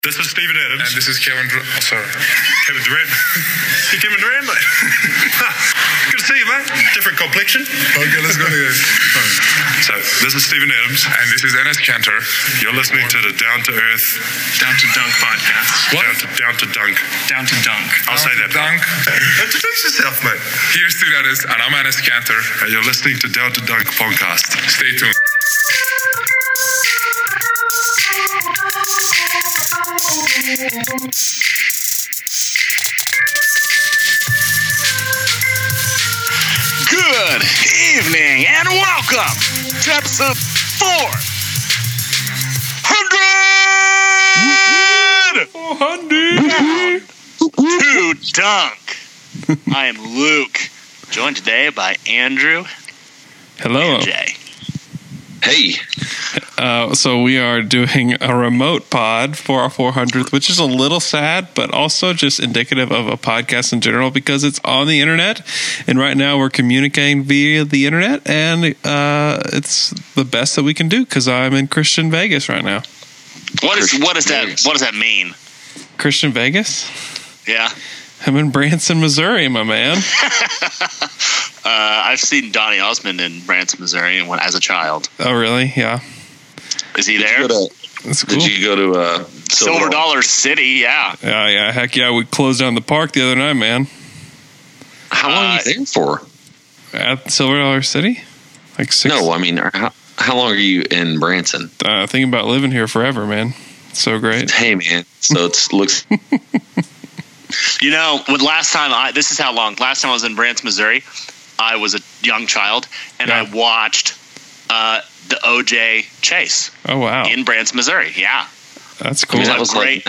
This is Steven Adams. And this is Kevin Durant. Kevin Durant. You Kevin Durant, mate? Good to see you, mate. Different complexion. Okay, let's go again. So, this is Steven Adams. And this is Enes Kanter. You're listening to the Down to Earth, Down to Dunk podcast. What? Down to Dunk. Down to Dunk. I'll say that. Dunk. Introduce yourself, mate. Here's Steven Adams, and I'm Enes Kanter. And you're listening to Down to Dunk podcast. Stay tuned. Good evening and welcome to episode 400 to Dunk. I am Luke, joined today by Andrew. Hello. And Jay. Hey. So we are doing a remote pod for our 400th, which is a little sad, but also just indicative of a podcast in general because it's on the internet. And right now we're communicating via the internet, and it's the best that we can do because I'm in Christian Vegas right now. What does that mean? Christian Vegas? Yeah. I'm in Branson, Missouri, my man. I've seen Donny Osmond in Branson, Missouri as a child. Oh, really? Yeah. Is he there? That's cool. Did you go to Silver Dollar City? Yeah. Yeah. Heck yeah. We closed down the park the other night, man. How long are you there for? At Silver Dollar City? Like 6. No, I mean, how long are you in Branson? Thinking about living here forever, man. It's so great. Hey, man. So it looks... You know, last time I was in Branson, Missouri, I was a young child, and I watched the OJ chase. Oh, wow. In Branson, Missouri. Yeah. That's cool. I mean, that was like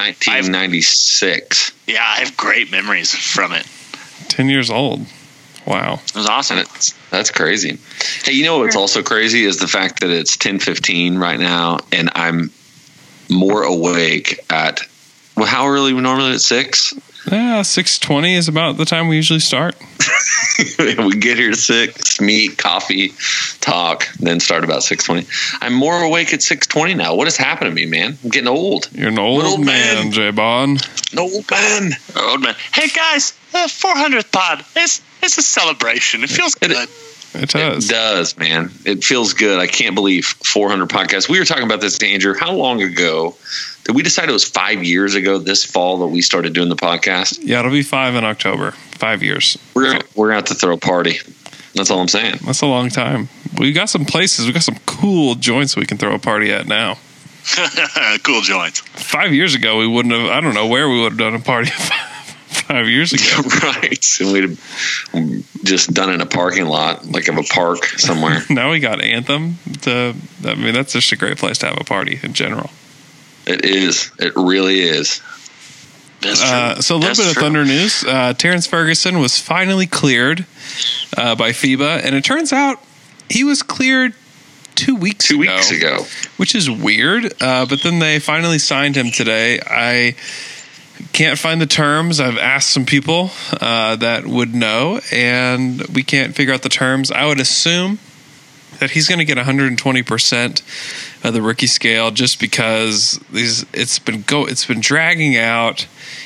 1996. Yeah, I have great memories from it. 10 years old. Wow. It was awesome. That's crazy. Hey, you know what's also crazy is the fact that it's 10:15 right now, and I'm more awake at, well, how early? Normally at 6? Yeah, 6:20 is about the time we usually start. We get here at 6, meet, coffee, talk, then start about 6:20. I'm more awake at 6:20 now. What has happened to me, man? I'm getting old. You're an old man, J-Bon. An old man. Old man. Hey, guys, the 400th pod. It's a celebration. It feels good. It does. It does, man. It feels good. I can't believe 400 podcasts. We were talking about this, Andrew. How long ago did we decide it was 5 years ago this fall that we started doing the podcast? Yeah, it'll be 5 in October. 5 years. We're gonna have to throw a party. That's all I'm saying. That's a long time. We got some places. We got some cool joints we can throw a party at now. Cool joints. 5 years ago, we wouldn't have. I don't know where we would have done a party 5 years ago. Right. And we'd have just done it in a parking lot, like of a park somewhere. Now we got Anthem. That's just a great place to have a party in general. It is. It really is. That's true. So a little bit of Thunder news. Terrence Ferguson was finally cleared by FIBA, and it turns out he was cleared 2 weeks ago. 2 weeks ago. Which is weird, but then they finally signed him today. I can't find the terms. I've asked some people that would know, and we can't figure out the terms. I would assume that he's going to get 120% of the rookie scale just because it's been dragging out.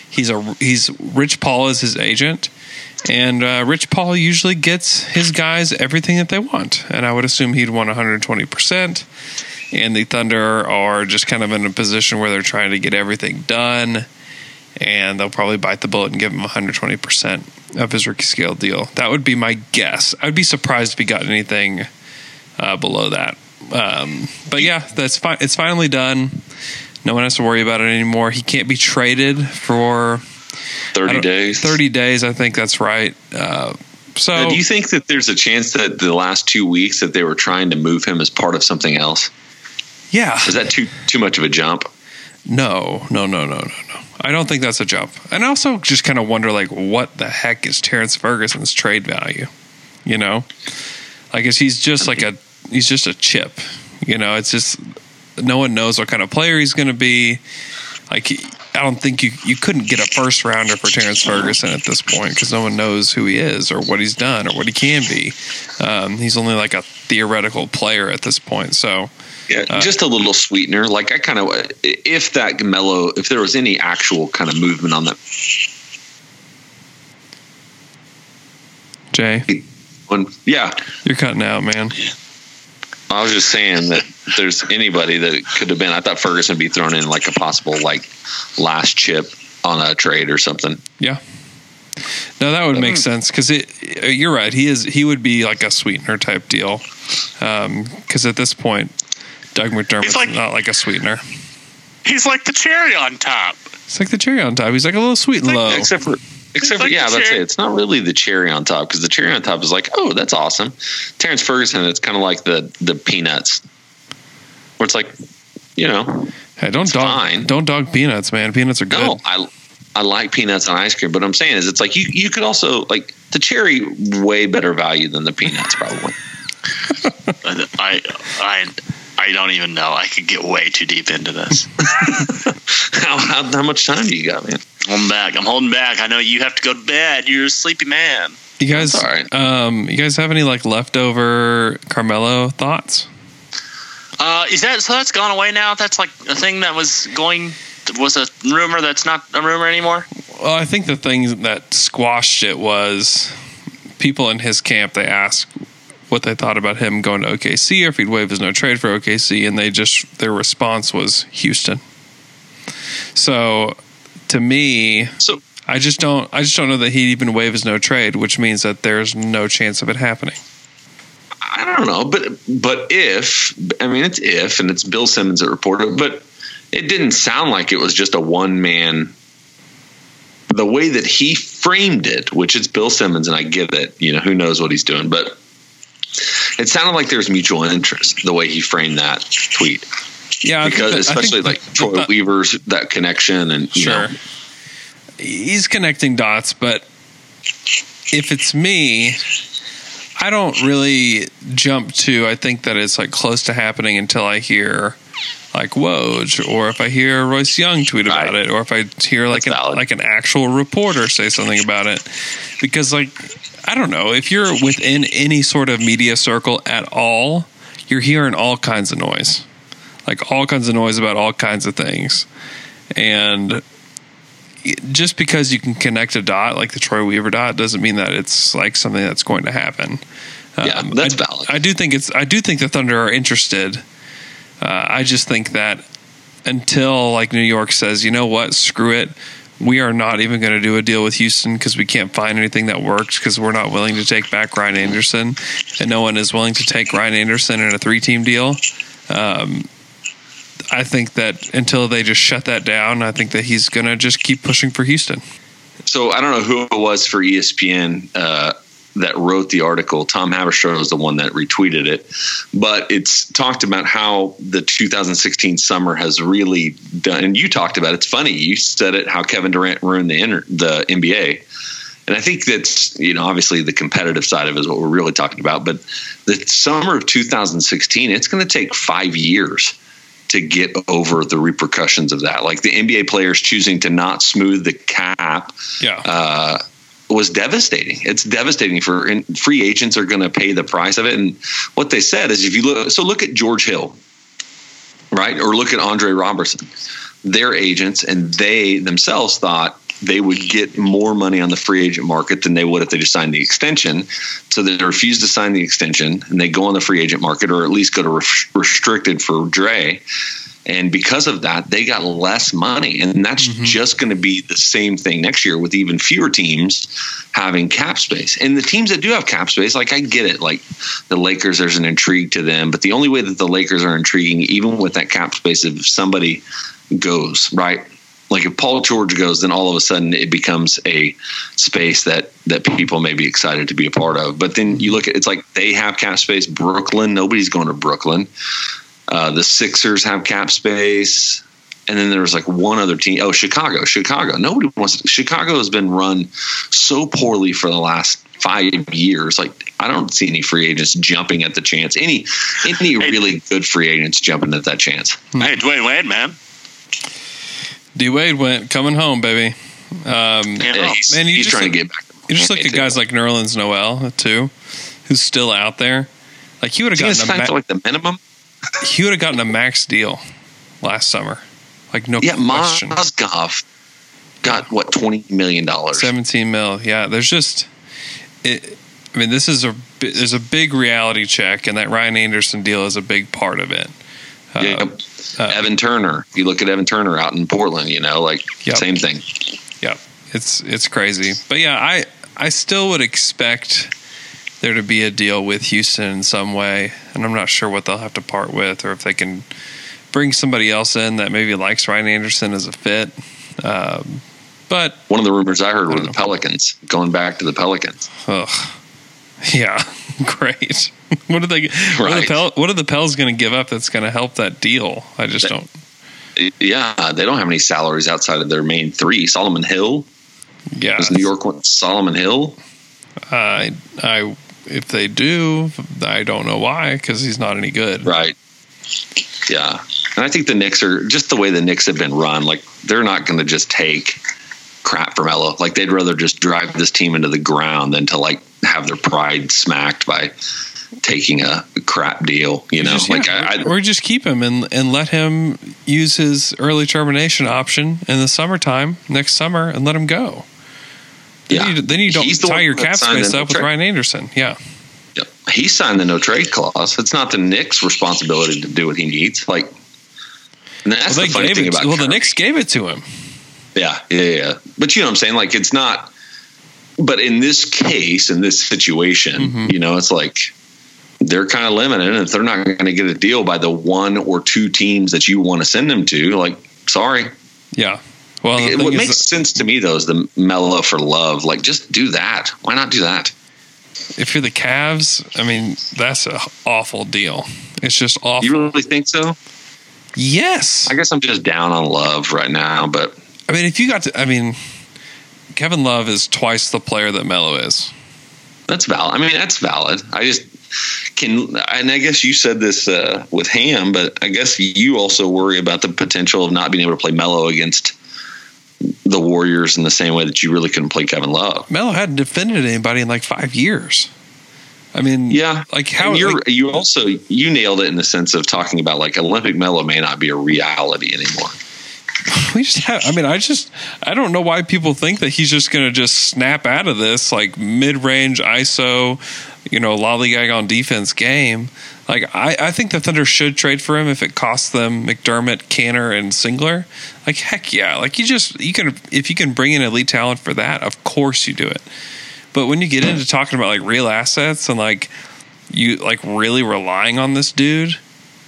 Rich Paul is his agent, and Rich Paul usually gets his guys everything that they want, and I would assume he'd want 120%. And the Thunder are just kind of in a position where they're trying to get everything done, and they'll probably bite the bullet and give him 120% of his rookie scale deal. That would be my guess. I'd be surprised if he got anything below that. But yeah, that's fine. It's finally done. No one has to worry about it anymore. He can't be traded for 30 days. 30 days, I think that's right. So, now, do you think that there's a chance that the last 2 weeks that they were trying to move him as part of something else? Yeah. Is that too much of a jump? No. I don't think that's a jump. And I also just kind of wonder, like, what the heck is Terrence Ferguson's trade value? You know, like, he's just he's just a chip. You know, it's just no one knows what kind of player he's going to be. Like, I don't think you couldn't get a first rounder for Terrence Ferguson at this point because no one knows who he is or what he's done or what he can be. He's only like a theoretical player at this point. So Yeah, just a little sweetener. Like I kind of, if there was any actual kind of movement on that. Jay, yeah, you're cutting out, man. I was just saying that if there's anybody that it could have been, I thought Ferguson would be thrown in like a possible like last chip on a trade or something. Yeah. No, that would make sense because you're right. He would be like a sweetener type deal. Because at this point, Doug McDermott's not like a sweetener. He's like the cherry on top. It's like the cherry on top. He's like a little sweet and low. Except for yeah, that's it. It's not really the cherry on top because the cherry on top is like, oh, that's awesome. Terrence Ferguson, it's kind of like the peanuts, where it's like, hey, don't dog peanuts, man. Peanuts are good. No, I like peanuts on ice cream, but what I'm saying is it's like you could also like the cherry way better value than the peanuts probably. I don't even know. I could get way too deep into this. How much time do you got, man? I'm holding back. I know you have to go to bed. You're a sleepy man. You guys, you guys have any like leftover Carmelo thoughts? That's gone away now? That's like a thing that was a rumor that's not a rumor anymore? Well, I think the thing that squashed it was people in his camp, they asked what they thought about him going to OKC or if he'd waive his no trade for OKC, and their response was Houston. So to me, I just don't know that he'd even waive his no trade, which means that there's no chance of it happening. I don't know, but it's if, and it's Bill Simmons that reported, but it didn't sound like it was just a one man. The way that he framed it, which it's Bill Simmons, and I get it, who knows what he's doing, but it sounded like there was mutual interest the way he framed that tweet. Yeah, because especially Troy Weaver's that connection, and sure, he's connecting dots. But if it's me, I don't really jump to. I think that it's like close to happening until I hear like Woj, or if I hear Royce Young tweet about it, or if I hear like an actual reporter say something about it, because I don't know, if you're within any sort of media circle at all, you're hearing all kinds of noise. Like all kinds of noise about all kinds of things. And just because you can connect a dot like the Troy Weaver dot doesn't mean that it's like something that's going to happen. Yeah, that's valid. I do think the Thunder are interested. I just think that until like New York says, you know what, screw it, we are not even going to do a deal with Houston because we can't find anything that works because we're not willing to take back Ryan Anderson, and no one is willing to take Ryan Anderson in a 3-team deal. I think that until they just shut that down, I think that he's going to just keep pushing for Houston. So I don't know who it was for ESPN that wrote the article. Tom Haberstroh was the one that retweeted it, but it's talked about how the 2016 summer has really done. And you talked about it. It's funny. You said it, how Kevin Durant ruined the NBA. And I think that's, obviously the competitive side of it is what we're really talking about. But the summer of 2016, it's going to take 5 years to get over the repercussions of that. Like the NBA players choosing to not smooth the cap. Yeah. Was devastating. It's devastating and free agents are going to pay the price of it. And what they said is, if you look at George Hill, right? Or look at Andre Robertson, their agents, and they themselves thought they would get more money on the free agent market than they would if they just signed the extension. So they refused to sign the extension and they go on the free agent market, or at least go to restricted for Dre. And because of that, they got less money. And that's just going to be the same thing next year with even fewer teams having cap space. And the teams that do have cap space, like I get it, like the Lakers, there's an intrigue to them. But the only way that the Lakers are intriguing, even with that cap space, if somebody goes, right? Like if Paul George goes, then all of a sudden it becomes a space that people may be excited to be a part of. But then you look at, it's like they have cap space. Brooklyn, nobody's going to Brooklyn. The Sixers have cap space, and then there's like one other team. Oh, Chicago. Nobody wants. Chicago has been run so poorly for the last 5 years. Like I don't see any free agents jumping at the chance. Any really good free agents jumping at that chance. Hey, Dwayne Wade, man. D Wade went coming home, baby. He's trying to get back. You just look at guys like Nerlens Noel too, who's still out there. Like he would have gotten like the minimum. he would have gotten a max deal last summer. Like, no question. Mozgov got, what, $20 million? 17 mil. Yeah, there's just... I mean, there's a big reality check, and that Ryan Anderson deal is a big part of it. Evan Turner. You look at Evan Turner out in Portland, same thing. Yep. It's crazy. But yeah, I still would expect there to be a deal with Houston in some way, and I'm not sure what they'll have to part with, or if they can bring somebody else in that maybe likes Ryan Anderson as a fit. But one of the rumors I heard were the Pelicans, going back to the Pelicans. Ugh. Yeah, great. What are the Pels going to give up that's going to help that deal? I just don't. Yeah, they don't have any salaries outside of their main three. Solomon Hill. Yeah, does New York want Solomon Hill? If they do, I don't know why, because he's not any good. Right. Yeah, and I think the Knicks are just the way the Knicks have been run. Like, they're not going to just take crap for Melo. Like, they'd rather just drive this team into the ground than to have their pride smacked by taking a crap deal, or just keep him and let him use his early termination option in the summertime next summer and let him go. Then you don't tie your cap space up with Ryan Anderson. Yeah. Yep. He signed the no trade clause. It's not the Knicks' responsibility to do what he needs. And that's the funny thing about Curry. The Knicks gave it to him. Yeah. But you know what I'm saying? It's not. But in this case, in this situation, it's like they're kind of limited. And if they're not going to get a deal by the one or two teams that you want to send them to, sorry. Yeah. Well, what makes sense to me, though, is the Melo for love. Just do that. Why not do that? If you're the Cavs, I mean, that's an awful deal. It's just awful. You really think so? Yes. I guess I'm just down on Love right now, but I mean, Kevin Love is twice the player that Melo is. That's valid. I mean, that's valid. I just and I guess you said this with Ham, but I guess you also worry about the potential of not being able to play Melo against the Warriors in the same way that you really couldn't play Kevin Love. Melo hadn't defended anybody in 5 years. I mean, yeah. How you nailed it in the sense of talking about Olympic Melo may not be a reality anymore. We just have. I mean, I don't know why people think that he's just going to just snap out of this mid-range ISO, lollygag on defense game. I think the Thunder should trade for him if it costs them McDermott, Canner, and Singler. Heck yeah. If you can bring in elite talent for that, of course you do it. But when you get into talking about real assets and you really relying on this dude,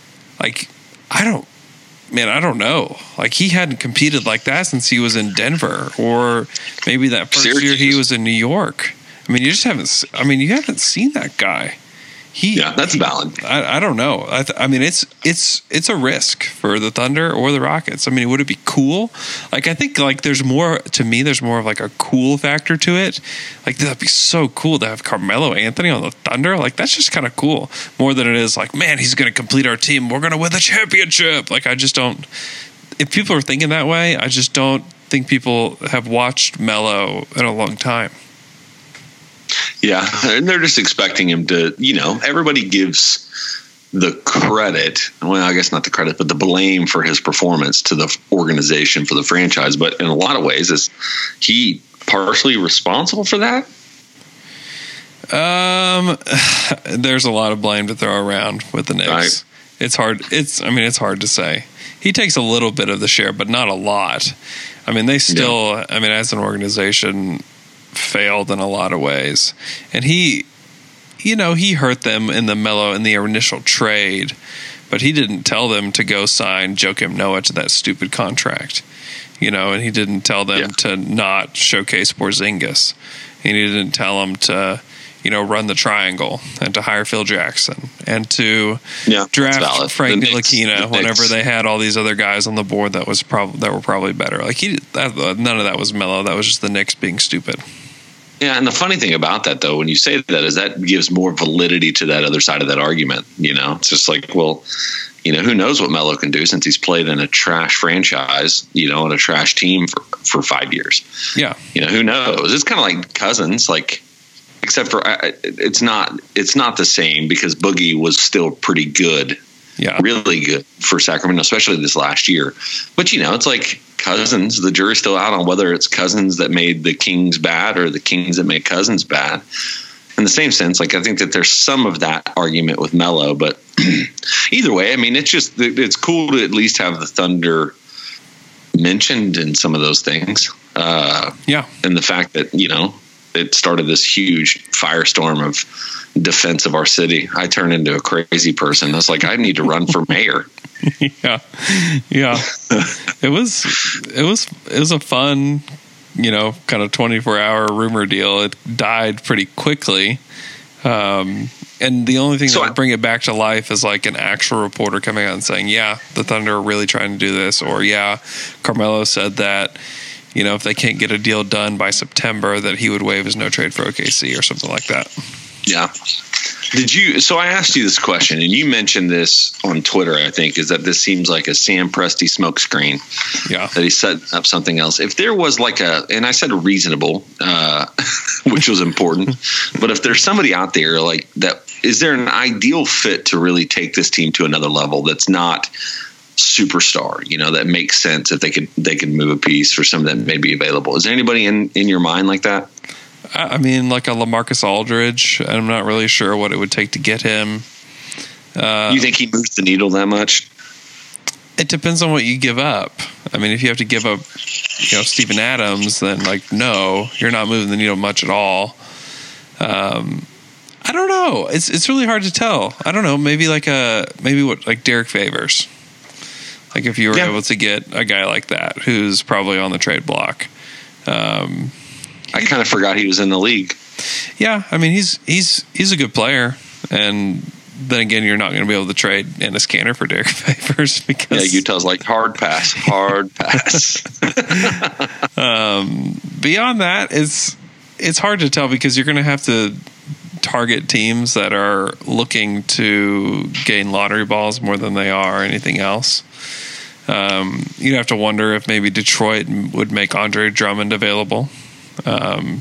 I don't know. He hadn't competed like that since he was in Denver, or maybe that first year he was in New York. I mean, you haven't seen that guy. That's valid. I don't know. I mean, it's a risk for the Thunder or the Rockets. I mean, would it be cool? I think there's more of a cool factor to it. That'd be so cool to have Carmelo Anthony on the Thunder. That's just kind of cool, more than it is man, he's going to complete our team. We're going to win the championship. I just don't. If people are thinking that way, I just don't think people have watched Melo in a long time. Yeah, and they're just expecting him to, everybody gives the credit, well, I guess not the credit, but the blame for his performance to the organization, for the franchise. But in a lot of ways, is he partially responsible for that? There's a lot of blame to throw around with the Knicks. Right. It's hard to say. He takes a little bit of the share, but not a lot. I mean, they still, as an organization, failed in a lot of ways, and he hurt them in the initial trade, but he didn't tell them to go sign Joakim Noah to that stupid contract, and he didn't tell them to not showcase Porzingis, and he didn't tell them to run the triangle and to hire Phil Jackson and to draft Frank Ntilikina whenever they had all these other guys on the board that were probably better. None of that was Melo. That was just the Knicks being stupid. Yeah, and the funny thing about that, though, when you say that, is that gives more validity to that other side of that argument. It's just who knows what Melo can do since he's played in a trash franchise, and a trash team for 5 years. Yeah. Who knows? It's kind of like Cousins, except for it's not the same because Boogie was still pretty good Yeah. Really good for Sacramento, especially this last year. But, it's like Cousins. The jury's still out on whether it's Cousins that made the Kings bad or the Kings that made Cousins bad. In the same sense, like I think that there's some of that argument with Melo, but either way, I mean, it's cool to at least have the Thunder mentioned in some of those things. And the fact that, it started this huge firestorm of defense of our city. I turned into a crazy person. I was like, I need to run for mayor. Yeah. It was a fun, kind of 24-hour rumor deal. It died pretty quickly. And the only thing that would bring it back to life is like an actual reporter coming out and saying, yeah, the Thunder are really trying to do this. Or, yeah, Carmelo said that, if they can't get a deal done by September, that he would waive his no trade for OKC or something like that. Yeah. So I asked you this question, and you mentioned this on Twitter, I think, is that this seems like a Sam Presti smokescreen. Yeah. That he set up something else. If there was and I said reasonable, which was important, but if there's somebody out there like that, is there an ideal fit to really take this team to another level that's not superstar, that makes sense if they could move a piece for some that may be available? Is there anybody in your mind like that? I mean, like a LaMarcus Aldridge. I'm not really sure what it would take to get him. You think he moves the needle that much? It depends on what you give up. I mean, if you have to give up, Steven Adams, then no, you're not moving the needle much at all. I don't know. It's really hard to tell. I don't know. Maybe like Derek Favors. Like if you were able to get a guy like that who's probably on the trade block. I kind of forgot he was in the league. Yeah, I mean he's a good player, and then again, you're not going to be able to trade Enes Kanter for Derek Favors because Utah's like hard pass. Beyond that, it's hard to tell because you're going to have to target teams that are looking to gain lottery balls more than they are anything else. You'd have to wonder if maybe Detroit would make Andre Drummond available. And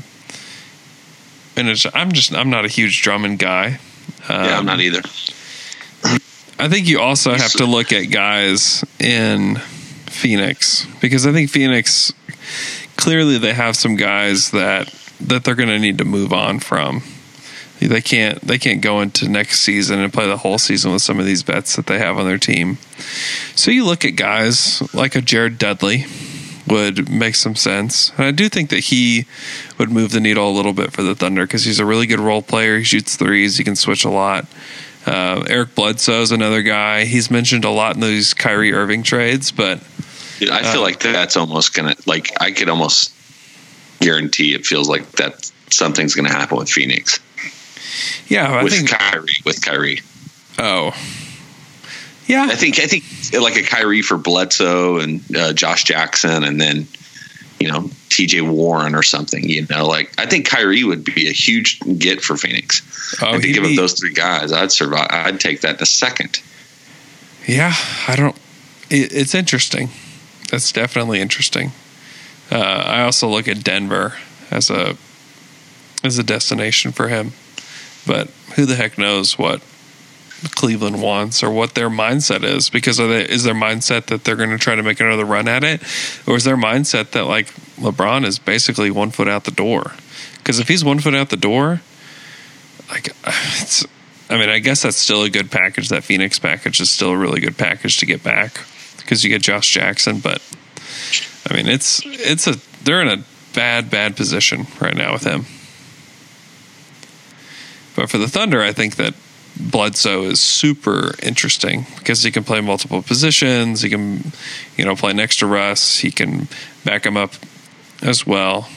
I'm not a huge Drummond guy. I'm not either. I think you also have to look at guys in Phoenix because I think Phoenix clearly they have some guys that they're going to need to move on from. They can't go into next season and play the whole season with some of these vets that they have on their team. So you look at guys like a Jared Dudley would make some sense. And I do think that he would move the needle a little bit for the Thunder because he's a really good role player. He shoots threes. He can switch a lot. Eric Bledsoe is another guy. He's mentioned a lot in those Kyrie Irving trades, but I feel like that's almost going to, I could almost guarantee it feels like that something's going to happen with Phoenix. Yeah, with Kyrie. Oh, yeah. I think like a Kyrie for Bledsoe and Josh Jackson, and then T.J. Warren or something. I think Kyrie would be a huge get for Phoenix. And to give up those three guys, I'd survive. I'd take that in a second. Yeah, it's interesting. That's definitely interesting. I also look at Denver as a destination for him. But who the heck knows what Cleveland wants or what their mindset is? Because is their mindset that they're going to try to make another run at it? Or is their mindset that LeBron is basically 1 foot out the door? Because if he's 1 foot out the door, I guess that's still a good package. That Phoenix package is still a really good package to get back because you get Josh Jackson. But I mean, they're in a bad position right now with him. But for the Thunder, I think that Bledsoe is super interesting because he can play multiple positions. He can, play next to Russ. He can back him up as well.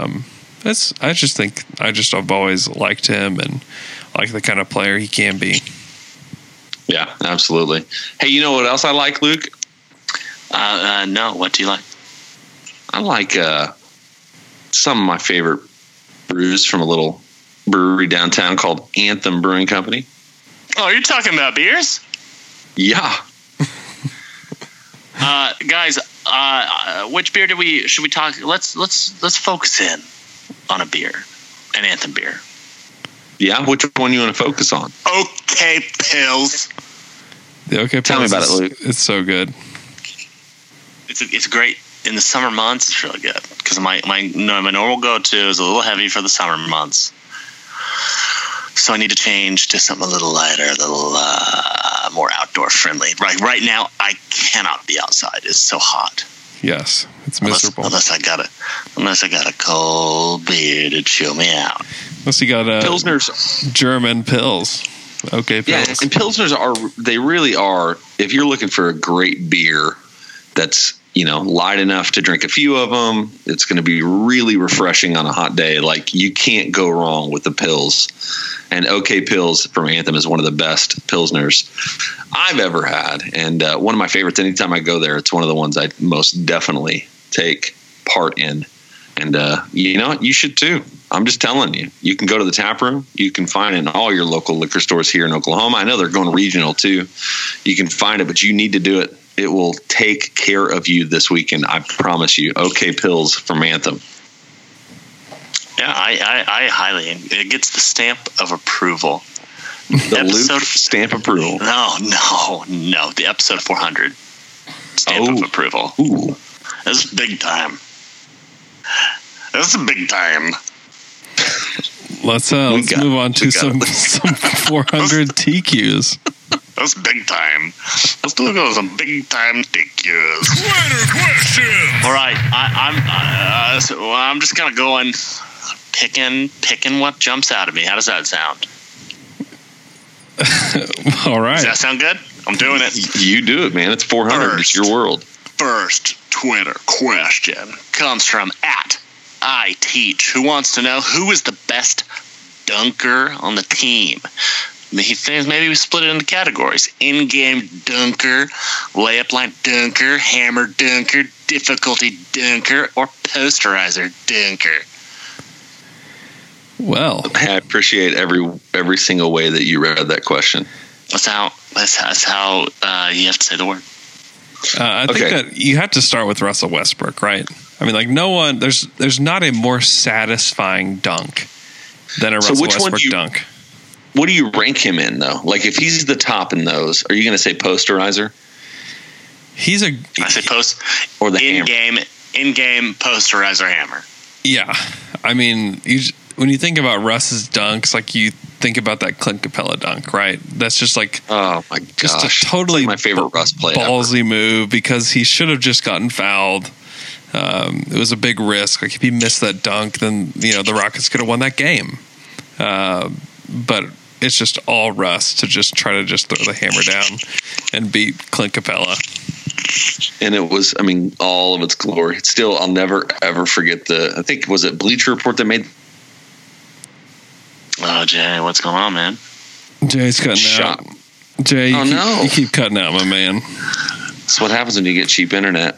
I've always liked him and like the kind of player he can be. Yeah, absolutely. Hey, you know what else I like, Luke? No, what do you like? I like some of my favorite brews from a little brewery downtown called Anthem Brewing Company. Oh, you're talking about beers? Yeah. Guys, which beer should we talk? Let's focus in on a beer, an Anthem beer. Yeah, which one you want to focus on? Okay, Pills. The OK Pills. Tell me about it, Luke. It's so good. It's great in the summer months. It's really good because my normal go-to is a little heavy for the summer months. So I need to change to something a little lighter, a little more outdoor friendly. Right now, I cannot be outside. It's so hot. Yes, it's miserable. Unless I got a cold beer to chill me out. Unless you got Pilsners, German pills. OK Pills. Yeah, and Pilsners they really are. If you're looking for a great beer that's light enough to drink a few of them, it's going to be really refreshing on a hot day. Like, you can't go wrong with the Pills. And OK Pills from Anthem is one of the best Pilsners I've ever had. And one of my favorites. Anytime I go there, it's one of the ones I most definitely take part in. And you know what? You should too. I'm just telling you. You can go to the tap room. You can find it in all your local liquor stores here in Oklahoma. I know they're going regional too. You can find it, but you need to do it. It will take care of you this weekend. I promise you. OK Pills from Anthem. Yeah, I highly. It gets the stamp of approval. The Luke stamp approval. No. The episode 400 stamp of approval. Ooh, that's big time. That's a big time. Let's move on to some 400 TQs. That's big time. Let's look at some big time TQs. Twitter question. All right, I'm just kind of going picking what jumps out of me. How does that sound? All right. Does that sound good? I'm doing it. You do it, man. It's 400. It's your world. First Twitter question comes from @ITeach, who wants to know who is the best dunker on the team. He thinks maybe we split it into categories: in-game dunker, layup line dunker, hammer dunker, difficulty dunker, or posterizer dunker. Well, I appreciate every single way that you read that question. That's how you have to say the word. I think that you have to start with Russell Westbrook, right? I mean, like, no one, there's not a more satisfying dunk than a Russell Westbrook dunk. What do you rank him in, though? Like, if he's the top in those, are you going to say posterizer? I say post or the in-game posterizer hammer. Yeah, I mean, when you think about Russ's dunks, like, you think about that Clint Capella dunk, right? That's just like, oh my gosh, just a totally my favorite Russ play ballsy move, because he should have just gotten fouled. It was a big risk. Like, if he missed that dunk, then the Rockets could have won that game. But it's just all Russ to just try to just throw the hammer down and beat Clint Capella. And it was, I mean, all of its glory. Still, I'll never ever forget I think, was it Bleacher Report that made? Oh, Jay, what's going on, man? Jay's cutting out. Jay, you keep cutting out, my man. That's what happens when you get cheap internet.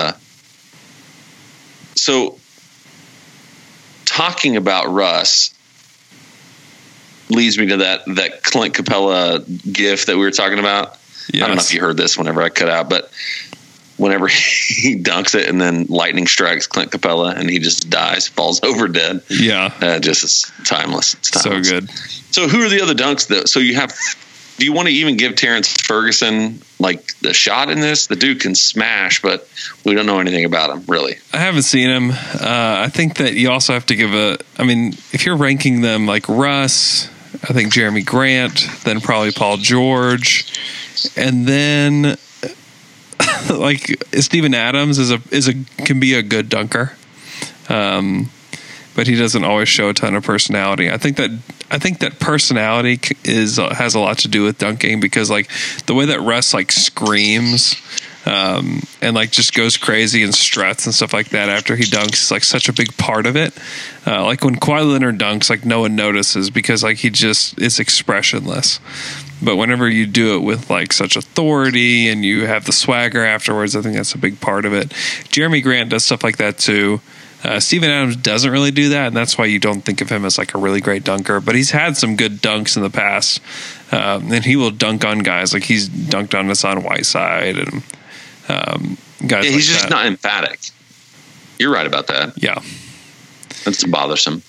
So, talking about Russ leads me to that Clint Capella gif that we were talking about. Yes. I don't know if you heard this whenever I cut out, but whenever he dunks it and then lightning strikes Clint Capella and he just dies, falls over dead. Yeah. Just it's timeless. It's timeless. So good. So who are the other dunks so you have, do you want to even give Terrence Ferguson like the shot in this? The dude can smash, but we don't know anything about him, really. I haven't seen him. I think that you also have to give if you're ranking them like Russ, I think Jeremy Grant, then probably Paul George, and then like Steven Adams can be a good dunker, but he doesn't always show a ton of personality. I think that personality has a lot to do with dunking, because like the way that Russ like screams and like just goes crazy and struts and stuff like that after he dunks is like such a big part of it. Like when Kawhi Leonard dunks, like no one notices because like he just is expressionless. But whenever you do it with like such authority and you have the swagger afterwards, I think that's a big part of it. Jeremy Grant does stuff like that too. Steven Adams doesn't really do that, and that's why you don't think of him as like a really great dunker. But he's had some good dunks in the past, and he will dunk on guys. Like he's dunked on Hassan Whiteside and guys. Yeah, he's just not emphatic. You're right about that. Yeah, that's bothersome.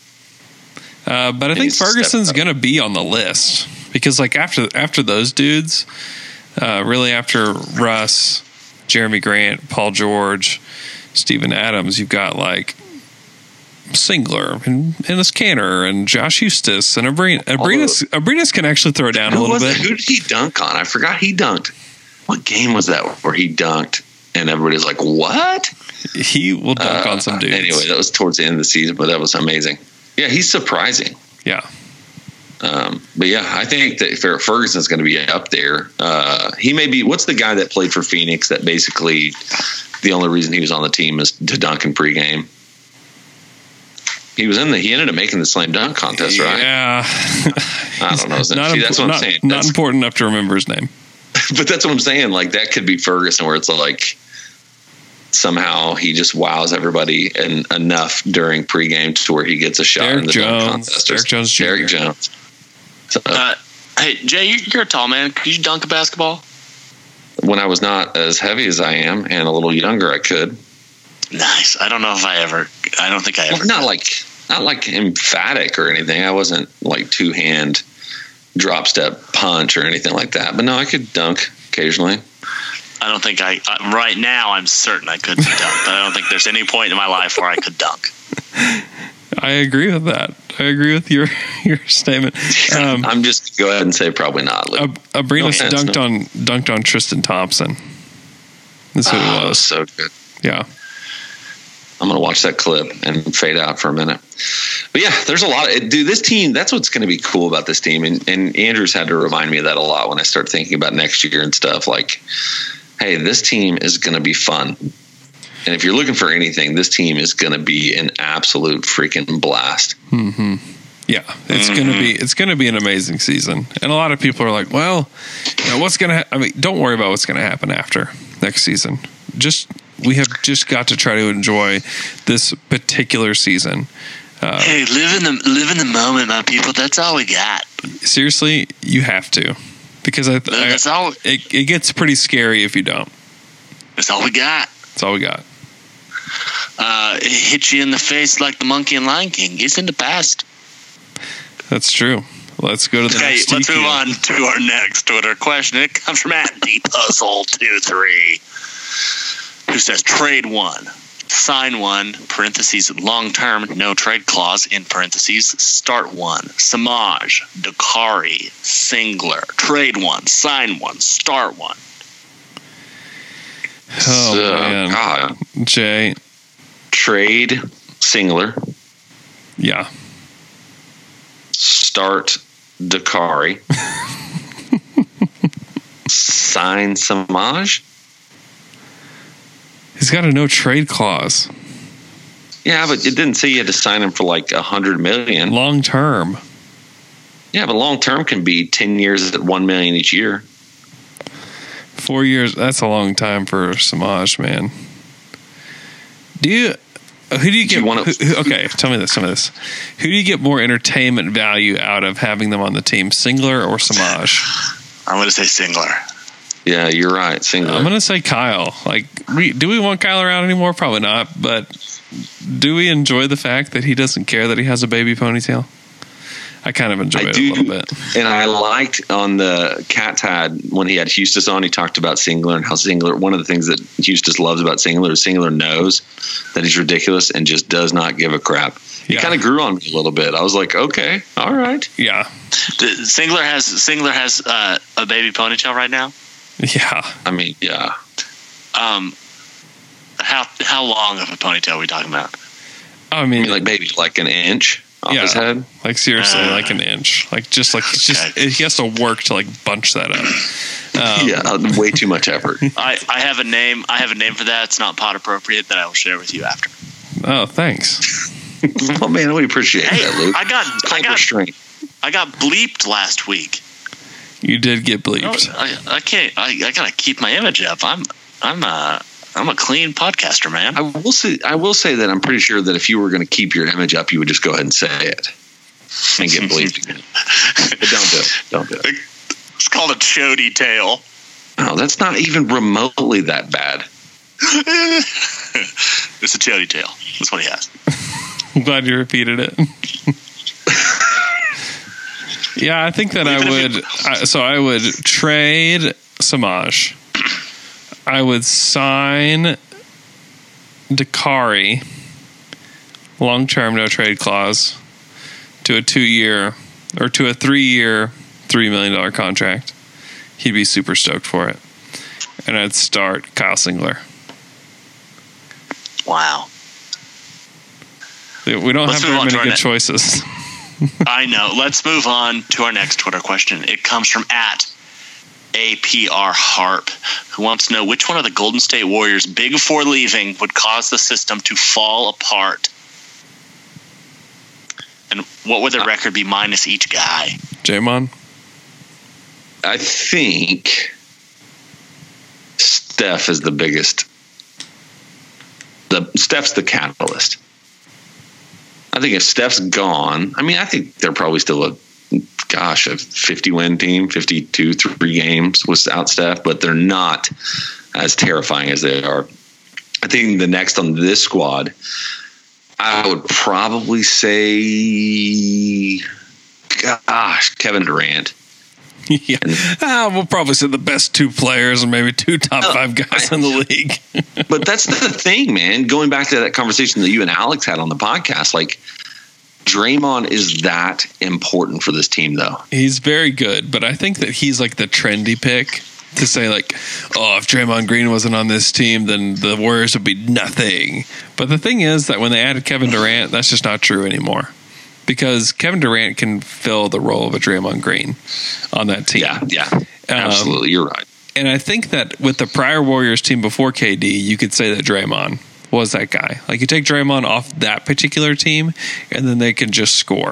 But I think Ferguson's going to be on the list, because like after those dudes, Really, after Russ, Jeremy Grant, Paul George, Steven Adams, you've got like Singler and Ennis Cantor and Josh Eustace and Abrinas can actually throw down a little bit. Who did he dunk on? I forgot he dunked. What game was that where he dunked and everybody's like, what? He will dunk on some dudes. Anyway, that was towards the end of the season, but that was amazing. Yeah, he's surprising. Yeah. But yeah, I think that Ferguson's going to be up there. He may be. What's the guy that played for Phoenix that basically the only reason he was on the team is to dunk in pregame? He was he ended up making the slam dunk contest, right? Yeah. I don't know. That's what I'm saying. Not important enough to remember his name. But that's what I'm saying. Like, that could be Ferguson, where it's like somehow he just wows everybody and enough during pregame to where he gets a shot Derek in the dunk contest. Derek Jones Jr. Derek Jones. So, hey, Jay, you're a tall man. Could you dunk a basketball? When I was not as heavy as I am and a little younger, I could. Nice. I don't think I ever. Not like emphatic or anything. I wasn't like two-hand drop step punch or anything like that. But no, I could dunk occasionally. I don't think right now I'm certain I couldn't dunk, but I don't think there's any point in my life where I could dunk. I agree with that. I agree with your statement. I'm just go ahead and say probably not. Abrinas dunked on Tristan Thompson. That's who it was. So good. Yeah. I'm going to watch that clip and fade out for a minute. But yeah, there's a lot of this team. That's what's going to be cool about this team. And Andrews had to remind me of that a lot when I start thinking about next year and stuff. Like, hey, this team is going to be fun. And if you're looking for anything, this team is going to be an absolute freaking blast. Mm-hmm. Yeah, it's going to be an amazing season. And a lot of people are like, well, what's going to? I mean, don't worry about what's going to happen after next season. We have just got to try to enjoy this particular season. Hey, live in the moment, my people. That's all we got. Seriously, you have to, because it gets pretty scary if you don't. That's all we got. That's all we got. It hit you in the face like the monkey in Lion King. It's in the past. That's true. Let's go to the next. Let's move on to our next Twitter question. It comes from @DPuzzle23, who says, trade one, sign one, parentheses, long-term, no trade clause, in parentheses, start one, Samaj, Dakari, Singler, trade one, sign one, start one. Oh, man. God. Jay. Trade Singler. Yeah. Start Dakari. Sign Samaj. He's got a no trade clause. Yeah, but it didn't say you had to sign him for like $100 million. Long term. Yeah, but long term can be 10 years at $1 million each year. 4 years, that's a long time for Samaj, man. Who do you get? Okay, tell me this. Who do you get more entertainment value out of having them on the team, Singler or Samaj? I'm going to say Singler. Yeah, you're right, Singler. I'm going to say Kyle. Like, do we want Kyle around anymore? Probably not. But do we enjoy the fact that he doesn't care that he has a baby ponytail? I kind of enjoy it a little bit. And I liked on the Cat's Had, when he had Eustace on, he talked about Singler and how Singler, one of the things that Eustace loves about Singler is Singler knows that he's ridiculous and just does not give a crap. He kind of grew on me a little bit. I was like, okay, all right. Yeah. Singler has a baby ponytail right now? Yeah. I mean, yeah. How long of a ponytail are we talking about? I mean like maybe like an inch off his head. Like seriously, like an inch. Like he has to work to like bunch that up. Way too much effort. I have a name. I have a name for that. It's not pod appropriate that I will share with you after. Oh, thanks. Oh man, we appreciate that, Luke. I got bleeped last week. You did get bleeped. I can't. I gotta keep my image up. I'm a clean podcaster, man. I will say that I'm pretty sure that if you were going to keep your image up, you would just go ahead and say it and get bleeped again. But don't do it. It's called a chody tail. Oh, that's not even remotely that bad. It's a chody tail. That's what he has. I'm glad you repeated it. Yeah, I think that I would trade Samaj. I would sign Dakari, long-term, no trade clause, to a 2-year or to a 3-year, $3 million contract. He'd be super stoked for it. And I'd start Kyle Singler. Wow. We don't have very many good choices. I know. Let's move on to our next Twitter question. It comes from @APR Harp, who wants to know which one of the Golden State Warriors, big before leaving, would cause the system to fall apart. And what would the record be minus each guy? Draymond? I think Steph is the biggest. Steph's the catalyst. I think if Steph's gone, I mean, I think they're probably still a 50-win team, 52, 3 games without Steph, but they're not as terrifying as they are. I think the next on this squad, I would probably say, Kevin Durant. Yeah, we'll probably say the best 2 players and maybe 2 top 5 guys in the league. But that's the thing, man. Going back to that conversation that you and Alex had on the podcast, like, Draymond is that important for this team, though. He's very good, but I think that he's like the trendy pick to say, like, oh, if Draymond Green wasn't on this team, then the Warriors would be nothing. But the thing is that when they added Kevin Durant, that's just not true anymore. Because Kevin Durant can fill the role of a Draymond Green on that team. Yeah, absolutely. You're right. And I think that with the prior Warriors team before KD, you could say that Draymond was that guy. Like, you take Draymond off that particular team, and then they can just score.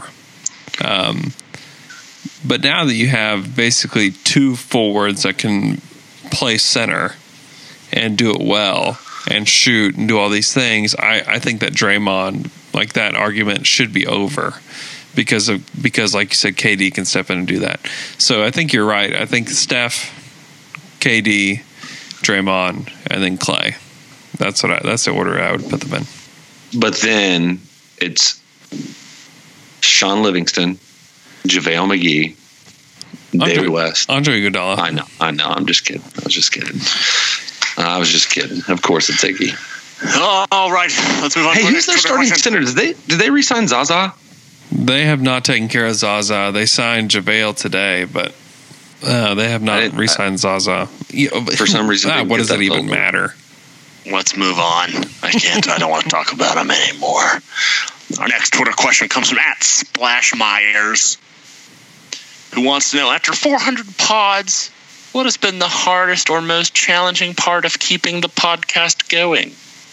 But now that you have basically 2 forwards that can play center and do it well and shoot and do all these things, I think that Draymond, like, that argument should be over because like you said, KD can step in and do that. So I think you're right. I think Steph, KD, Draymond, and then Clay. That's the order I would put them in. But then it's Sean Livingston, JaVale McGee, David West, Andre Iguodala. I know. I'm just kidding. I was just kidding. Of course, it's Iggy. All right, let's move on. Hey, who's their starting center? Did they re-sign Zaza? They have not taken care of Zaza. They signed JaVale today, but they have not re-signed Zaza. For some reason, what does it even matter? Let's move on. I don't want to talk about him anymore. Our next Twitter question comes from @Splash Myers, who wants to know, after 400 pods, what has been the hardest or most challenging part of keeping the podcast going?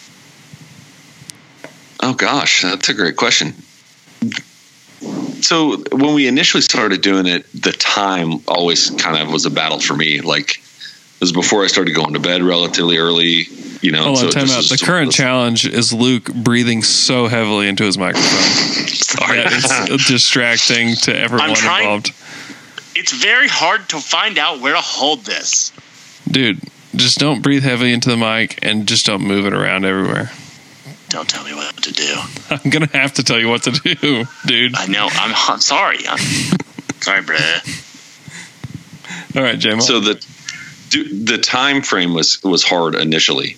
Oh, gosh, that's a great question. So when we initially started doing it, the time always kind of was a battle for me. Like, it was before I started going to bed relatively early. So time out. The current challenge is Luke breathing so heavily into his microphone. Sorry. It's distracting to everyone involved. It's very hard to find out where to hold this. Dude, just don't breathe heavily into the mic and just don't move it around everywhere. Don't tell me what to do. I'm going to have to tell you what to do, dude. I know. I'm sorry. Sorry, bruh. All right, J-Mo. So the time frame was hard initially.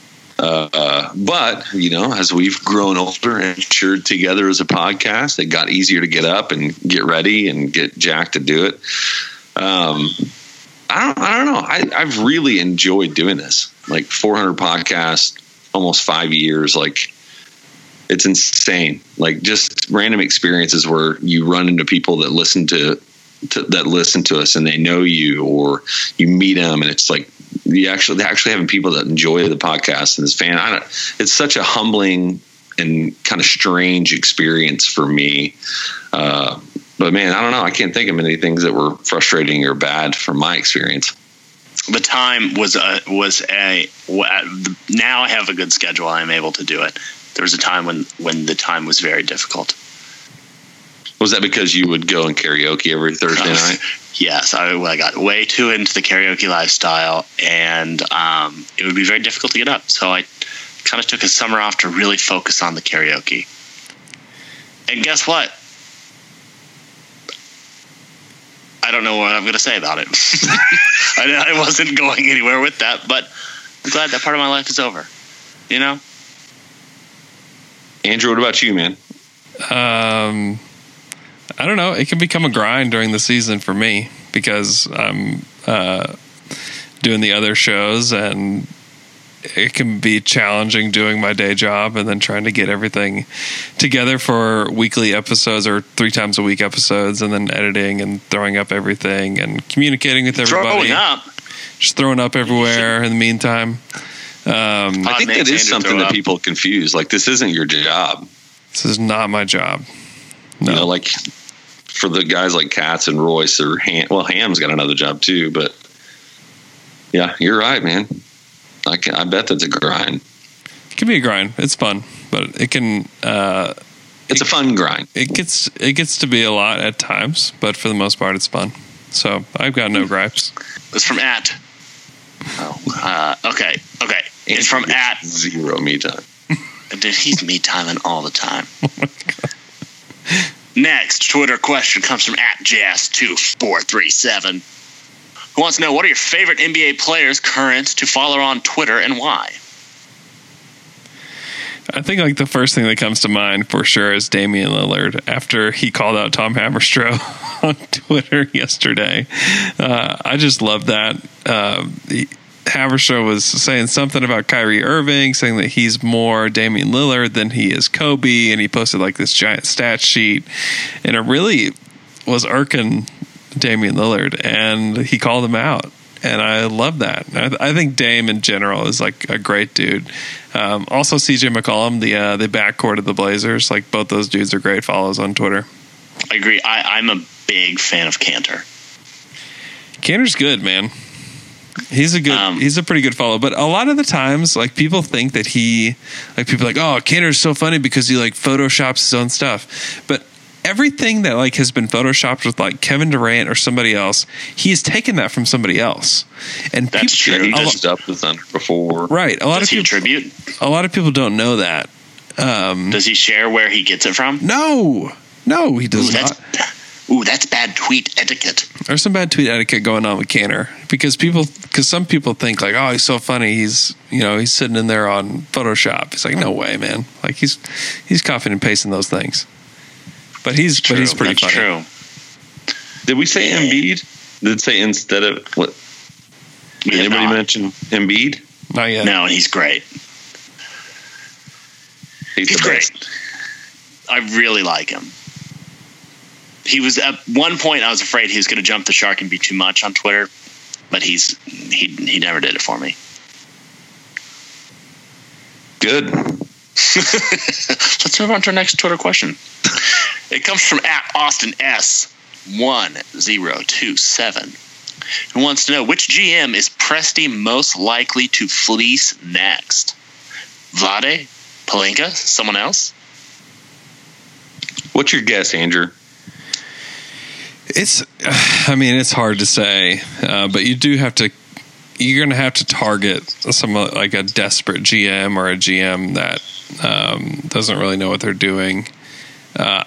But, as we've grown older and matured together as a podcast, it got easier to get up and get ready and get Jack to do it. I don't know. I've really enjoyed doing this. Like 400 podcasts, almost 5 years. Like, it's insane. Like, just random experiences where you run into people that listen to us and they know you, or you meet them and it's like they actually having people that enjoy the podcast and this fan. It's such a humbling and kind of strange experience for me. But man, I don't know. I can't think of many things that were frustrating or bad from my experience. The time was now I have a good schedule. I'm able to do it. There was a time when the time was very difficult. Was that because you would go and karaoke every Thursday night? Yes, I got way too into the karaoke lifestyle, and it would be very difficult to get up. So I kind of took a summer off to really focus on the karaoke. And guess what? I don't know what I'm going to say about it. I wasn't going anywhere with that, but I'm glad that part of my life is over. You know? Andrew, what about you, man? I don't know. It can become a grind during the season for me because I'm doing the other shows, and it can be challenging doing my day job and then trying to get everything together for weekly episodes or 3 times a week episodes, and then editing and throwing up everything and communicating with everybody. Just throwing up everywhere in the meantime. I think that is something that people confuse. Like, this isn't your job. This is not my job. No. You know, like for the guys like Katz and Royce or Ham's got another job too. But yeah, you're right, man. I bet that's a grind. It can be a grind. It's fun, but it can. It's a fun grind. It gets to be a lot at times, but for the most part, it's fun. So I've got no gripes. It's from at. Okay. It's from at 0 me time. Dude, he's me timing all the time. Oh my God. Next Twitter question comes from at Jazz2437. Who wants to know, what are your favorite NBA players current to follow on Twitter and why? I think like the first thing that comes to mind for sure is Damian Lillard after he called out Tom Haberstroh on Twitter yesterday. I just love that. Haberstroh was saying something about Kyrie Irving, saying that he's more Damian Lillard than he is Kobe, and he posted like this giant stat sheet, and it really was irking Damian Lillard, and he called him out, and I love that. I think Dame in general is like a great dude. Also, CJ McCollum, the backcourt of the Blazers, like both those dudes are great follows on Twitter. I agree. I'm a big fan of Cantor. Cantor's good, man. He's a pretty good follow, but a lot of the times, like people think that people are like, oh, Cantor's so funny because he like photoshops his own stuff, but everything that like has been photoshopped with like Kevin Durant or somebody else, he's taken that from somebody else. And that's true. He did stuff with Thunder before, right? Does he attribute? A lot of people don't know that. Does he share where he gets it from? No, he does not. That's bad tweet etiquette. There's some bad tweet etiquette going on with Cantor because some people think like, oh, he's so funny. He's sitting in there on Photoshop. It's like, no way, man. Like he's copying and pasting those things. But he's pretty funny. True. Did we say Embiid? Did it say instead of what? Did anybody mention Embiid? Not yet. No, he's great. He's great. I really like him. He was at one point, I was afraid he was going to jump the shark and be too much on Twitter, but he never did it for me. Good. Let's move on to our next Twitter question. It comes from at Austin S1027, who wants to know, which GM is Presti most likely to fleece next? Vlade? Pelinka? Someone else? What's your guess, Andrew? It's hard to say, but you're going to have to target some like a desperate GM or a GM that doesn't really know what they're doing. I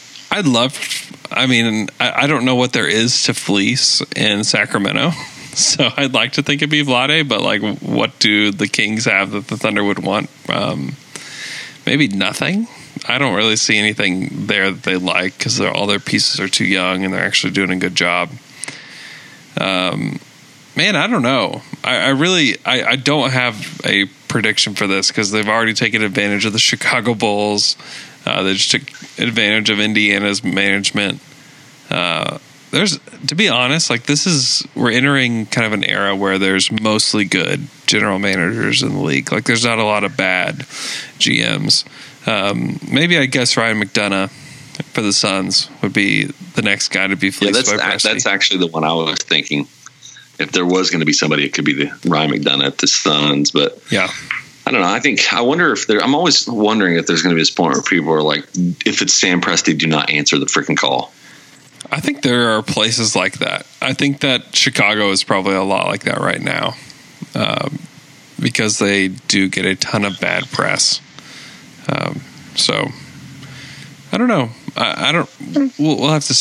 don't know what there is to fleece in Sacramento, so I'd like to think it'd be Vlade, but like, what do the Kings have that the Thunder would want? Maybe nothing. I don't really see anything there that they like because all their pieces are too young and they're actually doing a good job. Man, I don't know. I don't have a prediction for this because they've already taken advantage of the Chicago Bulls. They just took advantage of Indiana's management. To be honest, like we're entering kind of an era where there's mostly good general managers in the league. Like there's not a lot of bad GMs. Maybe I guess Ryan McDonough for the Suns would be the next guy to be fleeced by Presti. That's actually the one I was thinking. If there was going to be somebody, it could be the Ryan McDonough at the Suns. But yeah, I don't know. I wonder if I'm always wondering if there's going to be this point where people are like, if it's Sam Presti, do not answer the freaking call. I think there are places like that. I think that Chicago is probably a lot like that right now, because they do get a ton of bad press. So I don't know. I don't. We'll have to see.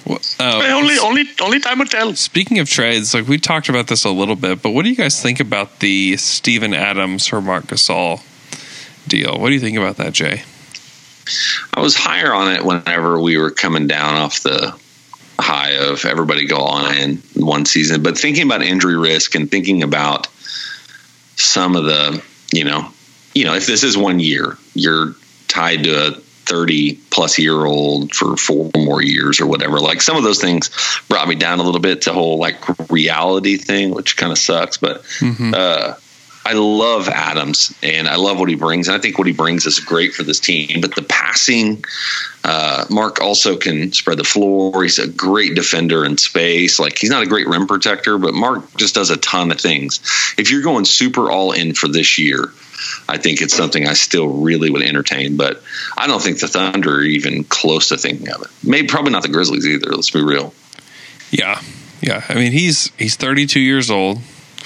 Only time will tell. Speaking of trades, like we talked about this a little bit, but what do you guys think about the Steven Adams for Marc Gasol deal? What do you think about that, Jay? I was higher on it whenever we were coming down off the high of everybody go on in one season, but thinking about injury risk and thinking about some of the, if this is 1 year, you're tied to a 30-plus-year-old for 4 more years or whatever. Like some of those things brought me down a little bit to whole like reality thing, which kind of sucks. But I love Adams and I love what he brings. And I think what he brings is great for this team. But the passing, Mark also can spread the floor. He's a great defender in space. Like he's not a great rim protector, but Mark just does a ton of things. If you're going super all in for this year, I think it's something I still really would entertain, but I don't think the Thunder are even close to thinking of it. Maybe probably not the Grizzlies either. Let's be real. Yeah. I mean, he's 32 years old.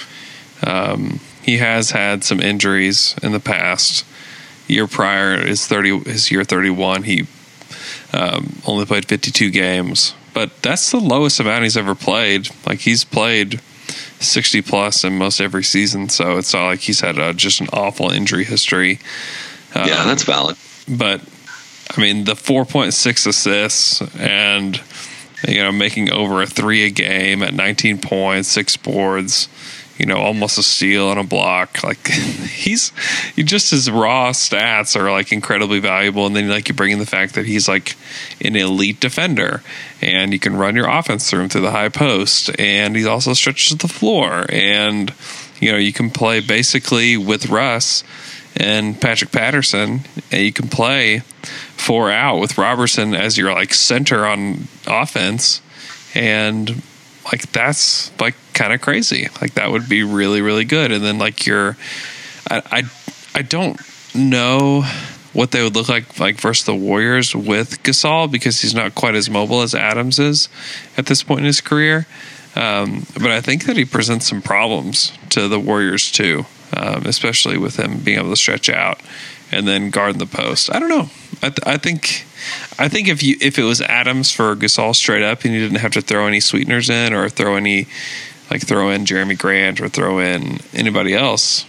He has had some injuries in the past. Year prior, his year 31, he only played 52 games, but that's the lowest amount he's ever played. Like he's played 60 plus in most every season, so it's not like he's had just an awful injury history. Yeah, that's valid. But I mean, the 4.6 assists and making over a 3 a game at 19 points, 6 boards, almost a steal and a block. Like his raw stats are like incredibly valuable. And then like you bring in the fact that he's like an elite defender and you can run your offense through him through the high post. And he also stretches the floor and, you can play basically with Russ and Patrick Patterson, and you can play 4 out with Robertson as your like center on offense. And like that's like kind of crazy. Like that would be really, really good. And then like I don't know what they would look like versus the Warriors with Gasol because he's not quite as mobile as Adams is at this point in his career. But I think that he presents some problems to the Warriors too, especially with him being able to stretch out and then guard the post. I don't know. I think if it was Adams for Gasol straight up and you didn't have to throw any sweeteners in or throw in Jeremy Grant or throw in anybody else,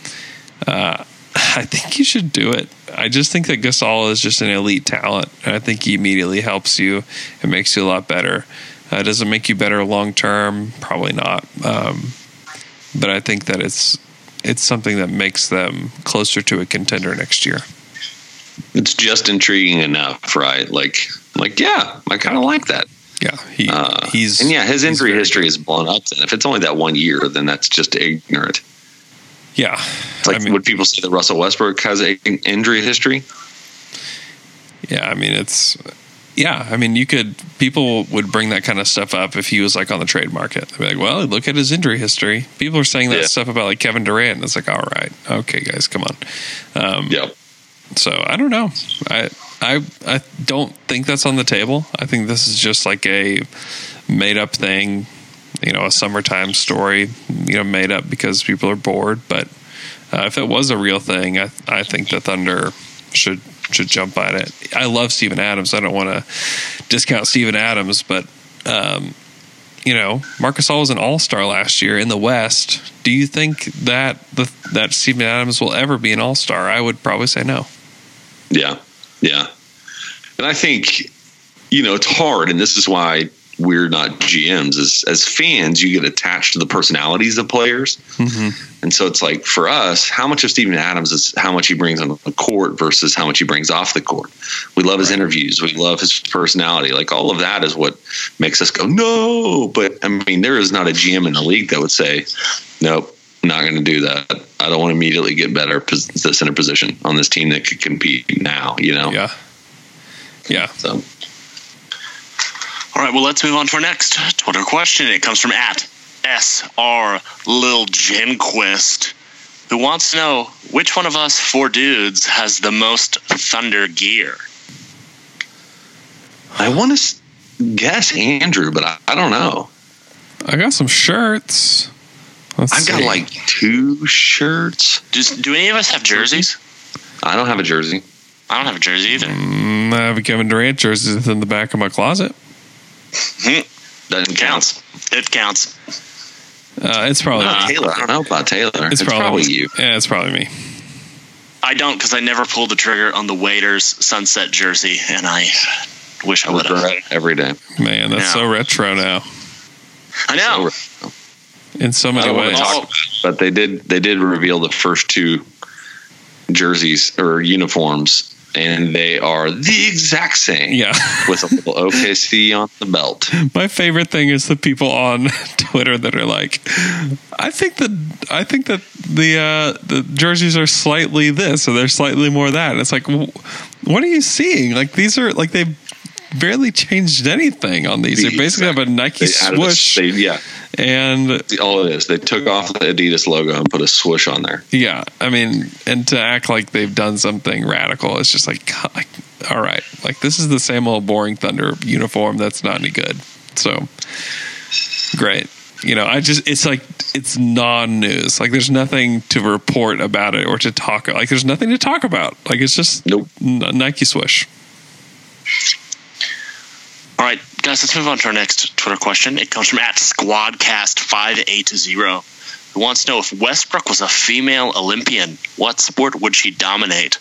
I think you should do it. I just think that Gasol is just an elite talent, and I think he immediately helps you and makes you a lot better. Does it make you better long term? Probably not. But I think that it's something that makes them closer to a contender next year. It's just intriguing enough, right? Like, yeah, I kind of like that. Yeah, his injury history is blown up. And if it's only that 1 year, then that's just ignorant. Yeah, it's like would people say that Russell Westbrook has an injury history? Yeah, I mean people would bring that kind of stuff up if he was like on the trade market. They'd be like, well, look at his injury history. People are saying that stuff about like Kevin Durant. And it's like, all right, okay, guys, come on. Yep. So I don't know. I don't think that's on the table. I think this is just like a made up thing, a summertime story, made up because people are bored. But if it was a real thing, I think the Thunder should jump at it. I love Steven Adams. I don't want to discount Steven Adams, but Marc Gasol was an all-star last year in the West. Do you think that Steven Adams will ever be an all-star? I would probably say no. Yeah. And I think, it's hard, and this is why we're not GMs. As fans, you get attached to the personalities of players. Mm-hmm. And so it's like, for us, how much of Steven Adams is how much he brings on the court versus how much he brings off the court. We love his interviews. We love his personality. Like, all of that is what makes us go, no. But, I mean, there is not a GM in the league that would say, nope, I'm not going to do that. I don't want to immediately get better center position on this team that could compete now, Yeah. So. All right, well, let's move on to our next Twitter question. It comes from @SR Lil Jenquist, who wants to know which one of us 4 dudes has the most Thunder gear. I want to guess Andrew, but I don't know. I got some shirts. I've got like 2 shirts. Do any of us have jerseys? I don't have a jersey. I don't have a jersey either. I have a Kevin Durant jersey in the back of my closet. Doesn't count. It counts. It's probably Taylor. I don't know about Taylor. It's probably you. Yeah, it's probably me. I don't, because I never pulled the trigger on the Waiters sunset jersey, and I wish I would have. Every day. Man, that's so retro now. I know. In so many ways. But they did reveal the first 2 jerseys or uniforms, and they are the exact same. Yeah. With a little OKC on the belt. My favorite thing is the people on Twitter that are like, I think that the jerseys are slightly this or they're slightly more that. And it's like, what are you seeing? Like, these are like they barely changed anything on these. They basically have a Nike swoosh. And all it is, they took off the Adidas logo and put a swoosh on there. Yeah, I mean, and to act like they've done something radical, it's just like all right, like this is the same old boring Thunder uniform that's not any good. So great, it's non-news. Like there's nothing to report about it or to talk. Like there's nothing to talk about. Like it's just Nike swoosh. All right, guys, let's move on to our next Twitter question. It comes from @SquadCast580, who wants to know if Westbrook was a female Olympian, what sport would she dominate?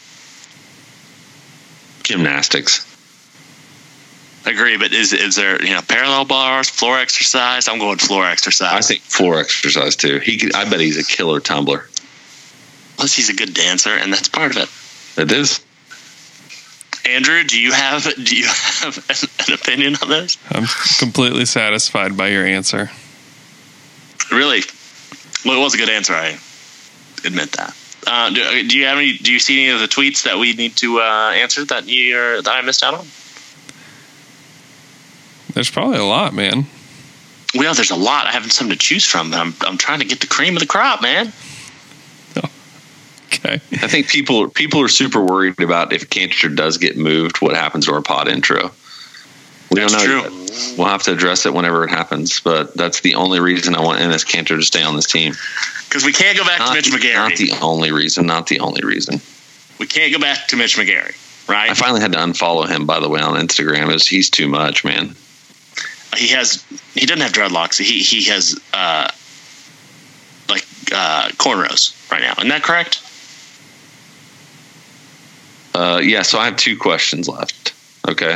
Gymnastics. Agree, but is there parallel bars, floor exercise? I'm going floor exercise. I think floor exercise too. I bet he's a killer tumbler. Plus, he's a good dancer, and that's part of it. It is. Andrew, do you have an opinion on this? I'm completely satisfied by your answer. Really? Well, it was a good answer. I admit that. Do you see any of the tweets that we need to answer that I missed out on? There's probably a lot, man. Well, there's a lot. I have something to choose from, but I'm trying to get the cream of the crop, man. Okay. I think people are super worried about if Cantor does get moved, what happens to our pod intro. We don't know. True. We'll have to address it whenever it happens, but that's the only reason I want Enes Kanter to stay on this team. Because we can't go back to Mitch McGarry. Not the only reason. We can't go back to Mitch McGarry, right? I finally had to unfollow him, by the way, on Instagram. He's too much, man. He doesn't have dreadlocks. He has cornrows right now. Isn't that correct? Yeah, so I have 2 questions left. Okay.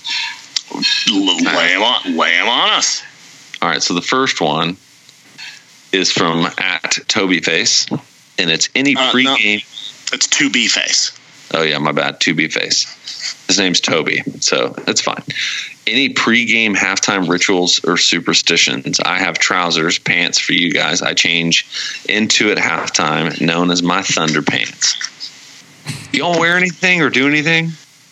Lay them on us. All right, so the first one is from @TobyFace, and it's any pregame. No, it's 2B-Face. Oh, yeah, my bad. 2B-Face. His name's Toby, so that's fine. Any pregame halftime rituals or superstitions? I have trousers, pants for you guys. I change into at halftime, known as my Thunder pants. Y'all wear anything or do anything?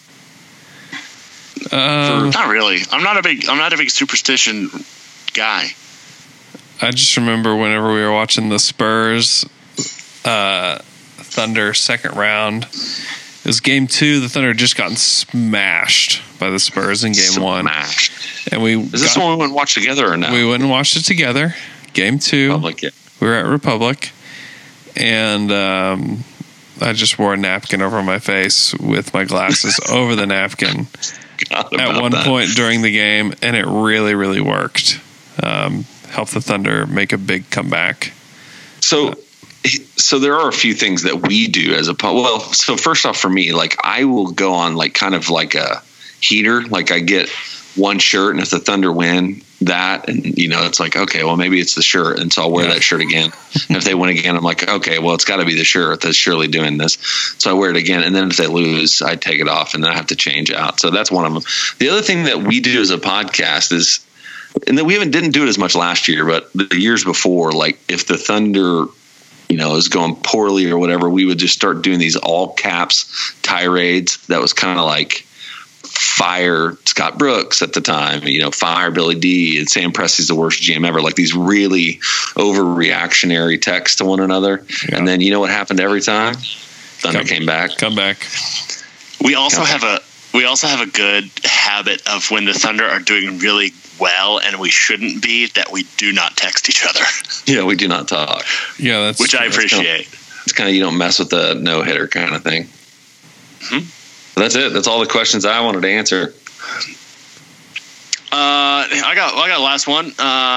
Not really. I'm not a big superstition guy. I just remember whenever we were watching the Spurs Thunder second round, it was game 2. The Thunder had just gotten smashed by the Spurs in game 1. And is this one we went and watched together or no? We went and watched it together. Game 2. Republic, yeah. We were at Republic. And I just wore a napkin over my face with my glasses over the napkin at one point during the game, and it really, really worked. Helped the Thunder make a big comeback. So there are a few things that we do as so first off for me, like I will go on like kind of like a heater. Like I get one shirt, and if the Thunder win that, and it's like, okay, well maybe it's the shirt, and so I'll wear that shirt again. And if they win again, I'm like, okay, well it's got to be the shirt that's surely doing this, so I wear it again. And then if they lose, I take it off, and then I have to change out. So that's one of them. The other thing that we do as a podcast is, and that we didn't do it as much last year, but the years before, like if the Thunder is going poorly or whatever, we would just start doing these all caps tirades. That was kind of like fire Scott Brooks at the time, fire Billy D, and Sam Presti's the worst GM ever. Like these really overreactionary texts to one another. Yeah. And then what happened every time? Thunder came back. Come back. We also have a good habit of when the Thunder are doing really well and we shouldn't be, that we do not text each other. Yeah, we do not talk. Yeah, that's which I appreciate. It's kind of you don't mess with the no-hitter kind of thing. Mm-hmm. That's it. That's all the questions I wanted to answer. I got last one.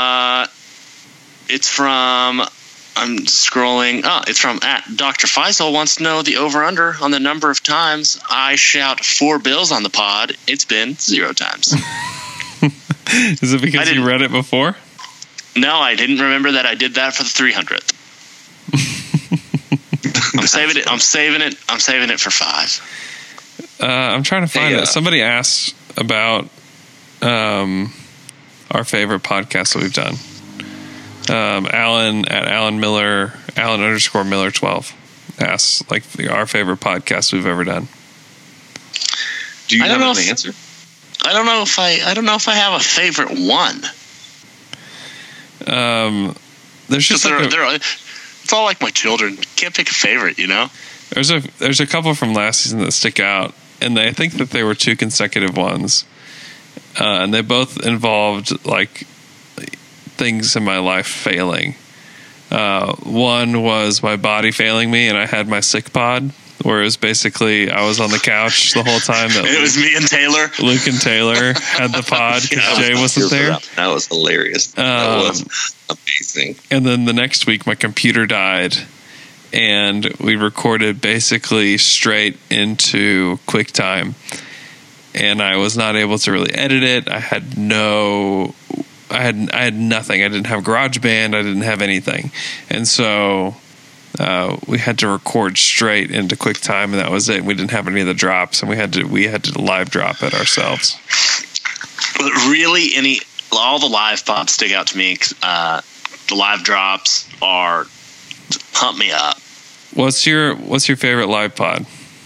It's from. I'm scrolling. It's from at Dr. Faisal wants to know the over-under on the number of times I shout 4 bills on the pod. It's been 0 times. Is it because you read it before? No, I didn't remember that I did that for the 300th. I'm saving it for 5. I'm trying to find it. Somebody asked about our favorite podcast that we've done. Alan at Alan _ Miller 12 asks like our favorite podcast we've ever done. Do you have an answer? I don't know if I have a favorite one. There's just it's all like my children. Can't pick a favorite, you know. There's a couple from last season that stick out, and I think that they were 2 consecutive ones, and they both involved like things in my life failing. One was my body failing me, and I had my sick pod, where it was basically I was on the couch the whole time. It was me and Taylor. Luke and Taylor had the pod because Jay wasn't there. That was hilarious. That was amazing. And then the next week, my computer died, and we recorded basically straight into QuickTime, and I was not able to really edit it. I had nothing. I didn't have GarageBand. I didn't have anything. And so we had to record straight into QuickTime, and that was it. We didn't have any of the drops, and we had to live drop it ourselves. But really, all the live pods stick out to me. The live drops are pump me up. What's your favorite live pod?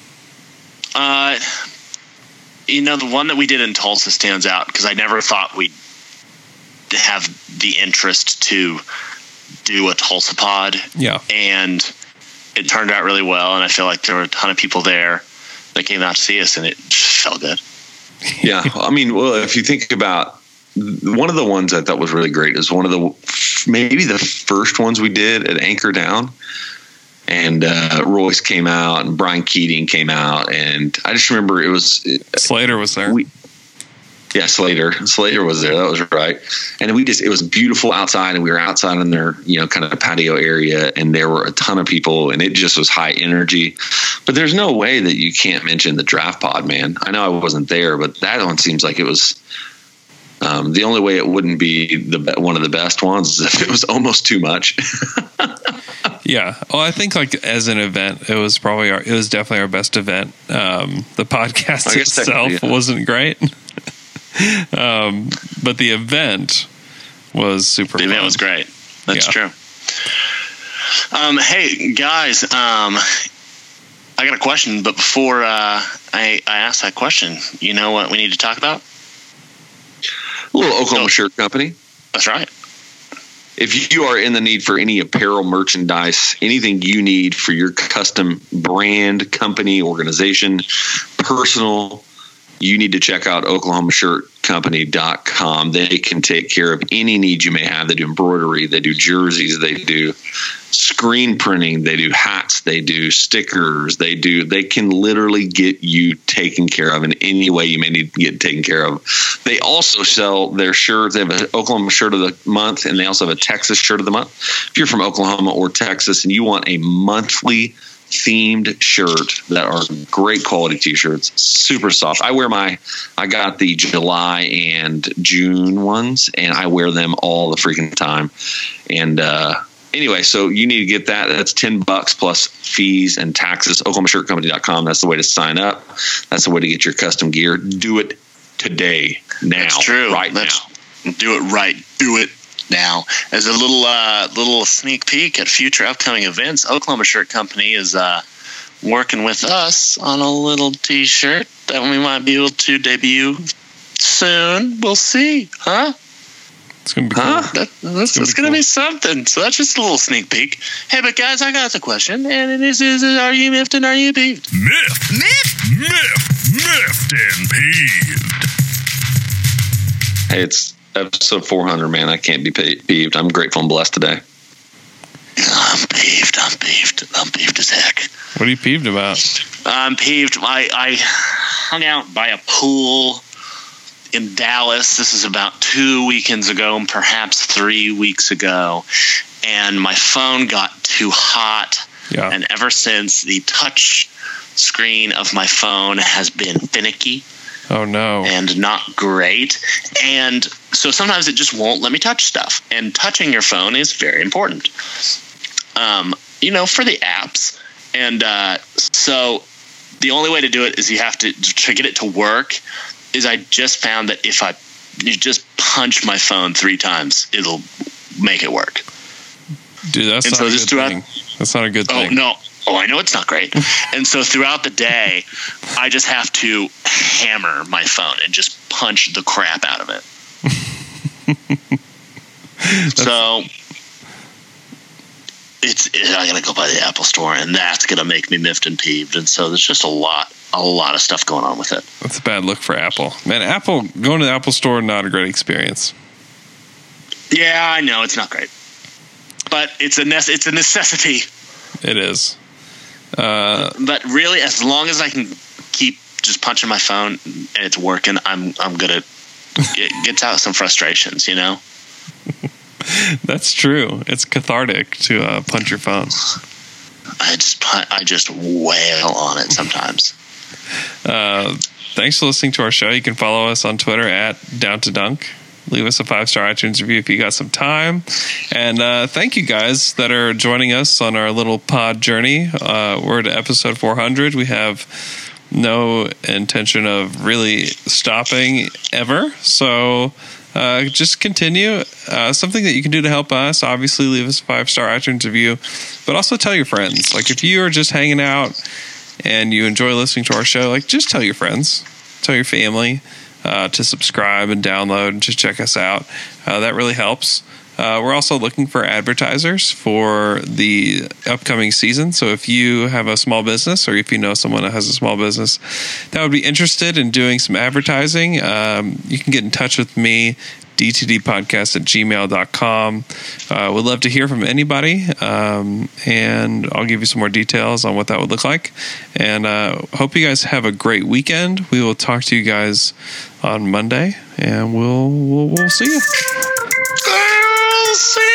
The one that we did in Tulsa stands out because I never thought we'd have the interest to do a Tulsa pod. Yeah. And it turned out really well, and I feel like there were a ton of people there that came out to see us, and it just felt good. Yeah. I mean, well, if you think about one of the ones I thought was really great is one of maybe the first ones we did at Anchor Down. And Royce came out, and Brian Keating came out, and I just remember it was Slater was there. Slater was there. That was right. And it was beautiful outside, and we were outside in their, kind of patio area, and there were a ton of people, and it just was high energy. But there's no way that you can't mention the draft pod, man. I know I wasn't there, but that one seems like it was the only way it wouldn't be one of the best ones is if it was almost too much. Yeah. Well, I think like as an event, it was definitely our best event. The podcast itself wasn't great. But the event was super fun. The event was great. That's true. Hey guys, I got a question, but before I ask that question, you know what we need to talk about? A little Oklahoma Shirt Company. That's right. If you are in the need for any apparel, merchandise, anything you need for your custom brand, company, organization, personal, you need to check out OklahomaShirtCompany.com. They can take care of any need you may have. They do embroidery, they do jerseys, they do screen printing, they do hats, they do stickers, they can literally get you taken care of in any way you may need to get taken care of. They also sell their shirts. They have an Oklahoma shirt of the month, and they also have a Texas shirt of the month. If you're from Oklahoma or Texas and you want a monthly themed shirt that are great quality t-shirts, super soft. I got the July and June ones, and I wear them all the freaking time. And anyway, so you need to get that. That's $10 plus fees and taxes. OklahomaShirtCompany.com. That's the way to sign up. That's the way to get your custom gear. Do it today, now. That's true. Right now. Do it right. Do it now. As a little sneak peek at future upcoming events, Oklahoma Shirt Company is working with us on a little t-shirt that we might be able to debut soon. We'll see, huh? It's gonna be cool. It's gonna be something. So that's just a little sneak peek. Hey, but guys, I got the question, and it is are you miffed and are you peeved? Miffed and peeved. Hey, it's episode 400, man. I can't be peeved. I'm grateful and blessed today. I'm peeved as heck. What are you peeved about? I'm peeved. I hung out by a pool in Dallas. This is about 2 weekends ago, perhaps 3 weeks ago, and my phone got too hot. Yeah. And ever since, the touch screen of my phone has been finicky. Oh, no. And not great. And so sometimes it just won't let me touch stuff. And touching your phone is very important, for the apps. And so the only way to do it is you have to get it to work. Is I just found that if you just punch my phone 3 times, it'll make it work. Dude, that's not a good thing. That's not a good thing. Oh, no. Oh, I know it's not great. And so throughout the day, I just have to hammer my phone and just punch the crap out of it. So I gotta go by the Apple Store, and that's gonna make me miffed and peeved. And so there's just a lot of stuff going on with it. That's a bad look for Apple. Man, going to the Apple Store, not a great experience. Yeah, I know it's not great, but it's a necessity. It is. But really, as long as I can keep just punching my phone and it's working, I'm gonna get out some frustrations, That's true. It's cathartic to punch your phone. I just wail on it sometimes. Thanks for listening to our show. You can follow us on Twitter at Down to Dunk. Leave us a 5-star iTunes review if you got some time. And thank you guys that are joining us on our little pod journey. We're to episode 400. We have no intention of really stopping ever. So just continue. Something that you can do to help us, obviously leave us a 5-star iTunes review, but also tell your friends. Like if you are just hanging out and you enjoy listening to our show, like just tell your friends, tell your family to subscribe and download and just check us out. That really helps. We're also looking for advertisers for the upcoming season. So if you have a small business or if you know someone that has a small business that would be interested in doing some advertising, you can get in touch with me, dtdpodcast@gmail.com. Would love to hear from anybody, and I'll give you some more details on what that would look like. And hope you guys have a great weekend. We will talk to you guys on Monday, and we'll see you. See